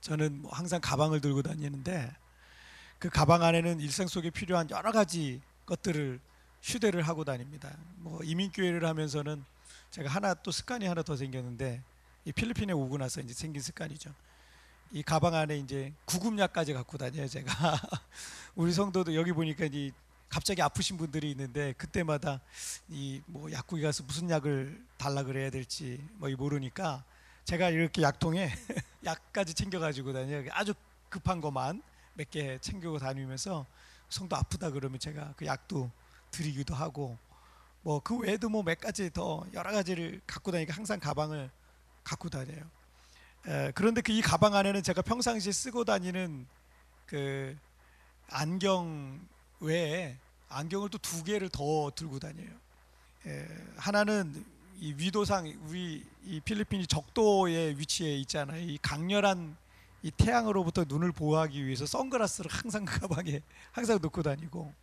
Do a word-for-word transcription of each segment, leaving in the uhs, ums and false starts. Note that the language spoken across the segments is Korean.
저는 뭐 항상 가방을 들고 다니는데 그 가방 안에는 일상 속에 필요한 여러 가지 것들을 휴대를 하고 다닙니다. 뭐 이민교회를 하면서는 제가 하나 또 습관이 하나 더 생겼는데, 이 필리핀에 오고 나서 이제 생긴 습관이죠. 이 가방 안에 이제 구급약까지 갖고 다녀요, 제가. 우리 성도도 여기 보니까 이 갑자기 아프신 분들이 있는데 그때마다 이 뭐 약국에 가서 무슨 약을 달라 그래야 될지 뭐 모르니까 제가 이렇게 약통에 약까지 챙겨가지고 다녀요. 아주 급한 것만 몇 개 챙기고 다니면서 성도 아프다 그러면 제가 그 약도 드리기도 하고, 뭐 그 외에도 뭐 몇 가지 더 여러 가지를 갖고 다니니까 항상 가방을 갖고 다녀요. 에, 그런데 그 이 가방 안에는 제가 평상시에 쓰고 다니는 그 안경 외에 안경을 또 두 개를 더 들고 다녀요. 에, 하나는 이 위도상, 우리 이 필리핀이 적도에 위치해 있잖아요. 이 강렬한 이 태양으로부터 눈을 보호하기 위해서 선글라스를 항상 그 가방에 항상 놓고 다니고,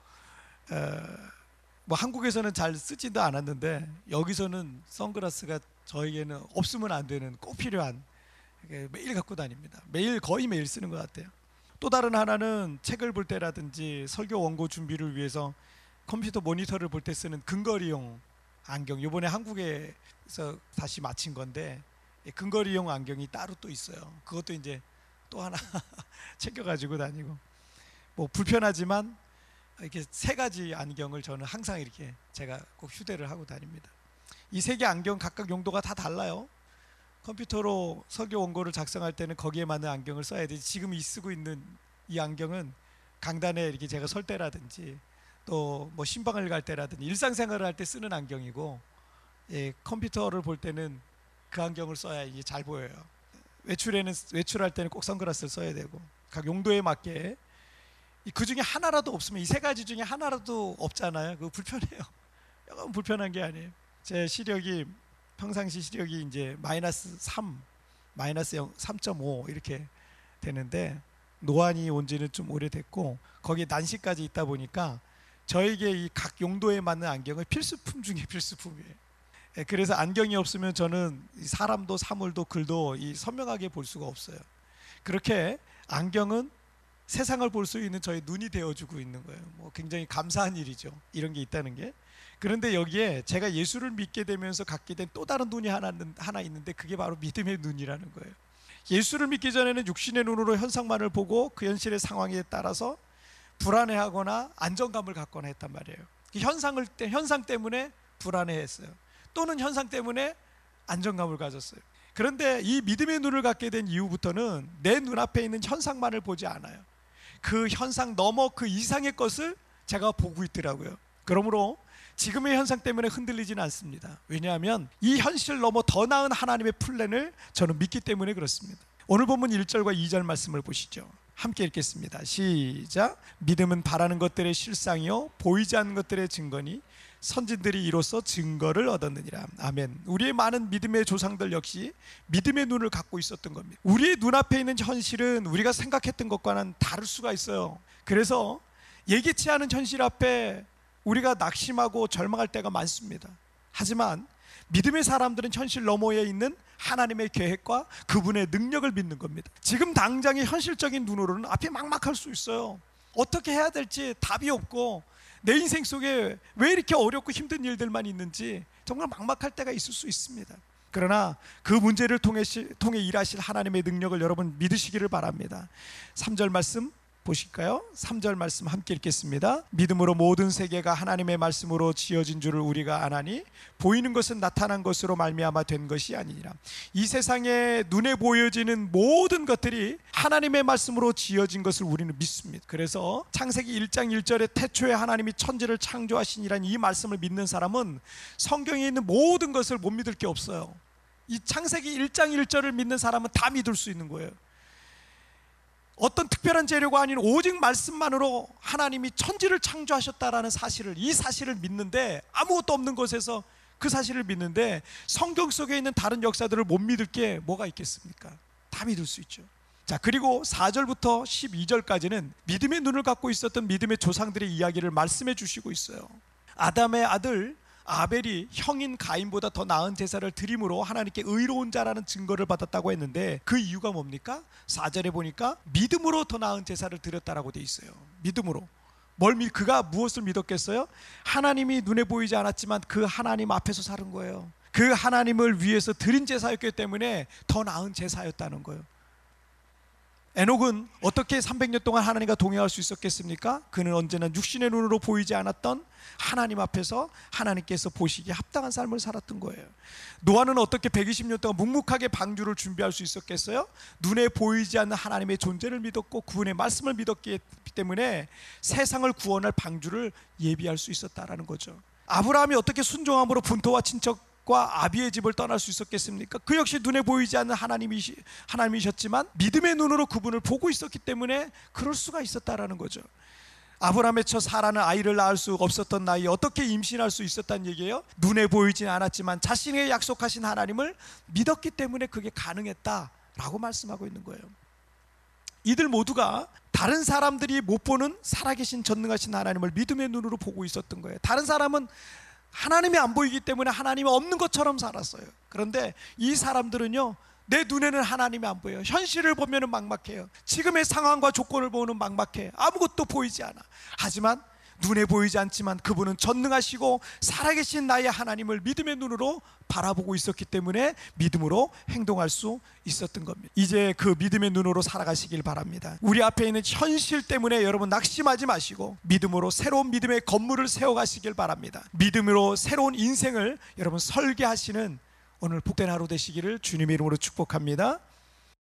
에, 뭐 한국에서는 잘 쓰지도 않았는데 여기서는 선글라스가 저에게는 없으면 안 되는 꼭 필요한, 매일 갖고 다닙니다. 매일, 거의 매일 쓰는 것 같아요. 또 다른 하나는 책을 볼 때라든지 설교 원고 준비를 위해서 컴퓨터 모니터를 볼 때 쓰는 근거리용 안경, 이번에 한국에서 다시 마친 건데 근거리용 안경이 따로 또 있어요. 그것도 이제 또 하나 챙겨가지고 다니고, 뭐 불편하지만 이렇게 세 가지 안경을 저는 항상 이렇게 제가 꼭 휴대를 하고 다닙니다. 이 세 개 안경 각각 용도가 다 달라요. 컴퓨터로 설교 원고를 작성할 때는 거기에 맞는 안경을 써야 되지, 지금 이 쓰고 있는 이 안경은 강단에 이렇게 제가 설 때라든지 또 뭐 신방을 갈 때라든지 일상생활을 할 때 쓰는 안경이고, 예, 컴퓨터를 볼 때는 그 안경을 써야 이게 잘 보여요. 외출에는, 외출할 때는 꼭 선글라스를 써야 되고, 각 용도에 맞게. 그 중에 하나라도 없으면, 이 세 가지 중에 하나라도 없잖아요. 그거 불편해요. 약간 불편한 게 아니에요. 제 시력이, 평상시 시력이 이제 마이너스 삼, 마이너스 삼 점 오 이렇게 되는데, 노안이 온 지는 좀 오래됐고 거기에 난시까지 있다 보니까 저에게 이 각 용도에 맞는 안경은 필수품 중에 필수품이에요. 그래서 안경이 없으면 저는 사람도 사물도 글도 이 선명하게 볼 수가 없어요. 그렇게 안경은 세상을 볼 수 있는 저의 눈이 되어주고 있는 거예요. 뭐 굉장히 감사한 일이죠, 이런 게 있다는 게. 그런데 여기에 제가 예수를 믿게 되면서 갖게 된 또 다른 눈이 하나, 하나 있는데 그게 바로 믿음의 눈이라는 거예요. 예수를 믿기 전에는 육신의 눈으로 현상만을 보고 그 현실의 상황에 따라서 불안해하거나 안정감을 갖거나 했단 말이에요. 현상을, 현상 때문에 불안해했어요. 또는 현상 때문에 안정감을 가졌어요. 그런데 이 믿음의 눈을 갖게 된 이후부터는 내 눈앞에 있는 현상만을 보지 않아요. 그 현상 넘어 그 이상의 것을 제가 보고 있더라고요. 그러므로 지금의 현상 때문에 흔들리지는 않습니다. 왜냐하면 이 현실 넘어 더 나은 하나님의 플랜을 저는 믿기 때문에 그렇습니다. 오늘 본문 일 절과 이 절 말씀을 보시죠. 함께 읽겠습니다. 시작. 믿음은 바라는 것들의 실상이요 보이지 않는 것들의 증거니 선진들이 이로써 증거를 얻었느니라. 아멘. 우리의 많은 믿음의 조상들 역시 믿음의 눈을 갖고 있었던 겁니다. 우리의 눈앞에 있는 현실은 우리가 생각했던 것과는 다를 수가 있어요. 그래서 예기치 않은 현실 앞에 우리가 낙심하고 절망할 때가 많습니다. 하지만 믿음의 사람들은 현실 너머에 있는 하나님의 계획과 그분의 능력을 믿는 겁니다. 지금 당장의 현실적인 눈으로는 앞이 막막할 수 있어요. 어떻게 해야 될지 답이 없고 내 인생 속에 왜 이렇게 어렵고 힘든 일들만 있는지 정말 막막할 때가 있을 수 있습니다. 그러나 그 문제를 통해, 통해 일하실 하나님의 능력을 여러분 믿으시기를 바랍니다. 삼 절 말씀 보실까요? 삼 절 말씀 함께 읽겠습니다. 믿음으로 모든 세계가 하나님의 말씀으로 지어진 줄을 우리가 아나니 보이는 것은 나타난 것으로 말미암아 된 것이 아니니라. 이 세상에 눈에 보여지는 모든 것들이 하나님의 말씀으로 지어진 것을 우리는 믿습니다. 그래서 창세기 일 장 일 절에 태초에 하나님이 천지를 창조하시니란 이 말씀을 믿는 사람은 성경에 있는 모든 것을 못 믿을 게 없어요. 이 창세기 일 장 일 절을 믿는 사람은 다 믿을 수 있는 거예요. 어떤 특별한 재료가 아닌 오직 말씀만으로 하나님이 천지를 창조하셨다라는 사실을, 이 사실을 믿는데, 아무것도 없는 곳에서 그 사실을 믿는데 성경 속에 있는 다른 역사들을 못 믿을 게 뭐가 있겠습니까? 다 믿을 수 있죠. 자, 그리고 사 절부터 십이 절까지는 믿음의 눈을 갖고 있었던 믿음의 조상들의 이야기를 말씀해 주시고 있어요. 아담의 아들 아벨이 형인 가인보다 더 나은 제사를 드림으로 하나님께 의로운 자라는 증거를 받았다고 했는데, 그 이유가 뭡니까? 사 절에 보니까 믿음으로 더 나은 제사를 드렸다라고 돼 있어요. 믿음으로. 뭘 믿, 그가 무엇을 믿었겠어요? 하나님이 눈에 보이지 않았지만 그 하나님 앞에서 사는 거예요. 그 하나님을 위해서 드린 제사였기 때문에 더 나은 제사였다는 거예요. 에녹은 어떻게 삼백 년 동안 하나님과 동행할 수 있었겠습니까? 그는 언제나 육신의 눈으로 보이지 않았던 하나님 앞에서 하나님께서 보시기에 합당한 삶을 살았던 거예요. 노아는 어떻게 백이십 년 동안 묵묵하게 방주를 준비할 수 있었겠어요? 눈에 보이지 않는 하나님의 존재를 믿었고 그분의 말씀을 믿었기 때문에 세상을 구원할 방주를 예비할 수 있었다라는 거죠. 아브라함이 어떻게 순종함으로 본토와 친척과 아비의 집을 떠날 수 있었겠습니까? 그 역시 눈에 보이지 않는 하나님이시, 하나님이셨지만 믿음의 눈으로 그분을 보고 있었기 때문에 그럴 수가 있었다라는 거죠. 아브라함의 처 사라는 아이를 낳을 수 없었던 나이에 어떻게 임신할 수 있었다는 얘기예요? 눈에 보이진 않았지만 자신에게 약속하신 하나님을 믿었기 때문에 그게 가능했다라고 말씀하고 있는 거예요. 이들 모두가 다른 사람들이 못 보는 살아계신 전능하신 하나님을 믿음의 눈으로 보고 있었던 거예요. 다른 사람은 하나님이 안 보이기 때문에 하나님이 없는 것처럼 살았어요. 그런데 이 사람들은요, 내 눈에는 하나님이 안 보여요. 현실을 보면 막막해요. 지금의 상황과 조건을 보면 막막해. 아무것도 보이지 않아. 하지만 눈에 보이지 않지만 그분은 전능하시고 살아계신 나의 하나님을 믿음의 눈으로 바라보고 있었기 때문에 믿음으로 행동할 수 있었던 겁니다. 이제 그 믿음의 눈으로 살아가시길 바랍니다. 우리 앞에 있는 현실 때문에 여러분 낙심하지 마시고 믿음으로 새로운 믿음의 건물을 세워가시길 바랍니다. 믿음으로 새로운 인생을 여러분 설계하시는 오늘 복된 하루 되시기를 주님의 이름으로 축복합니다.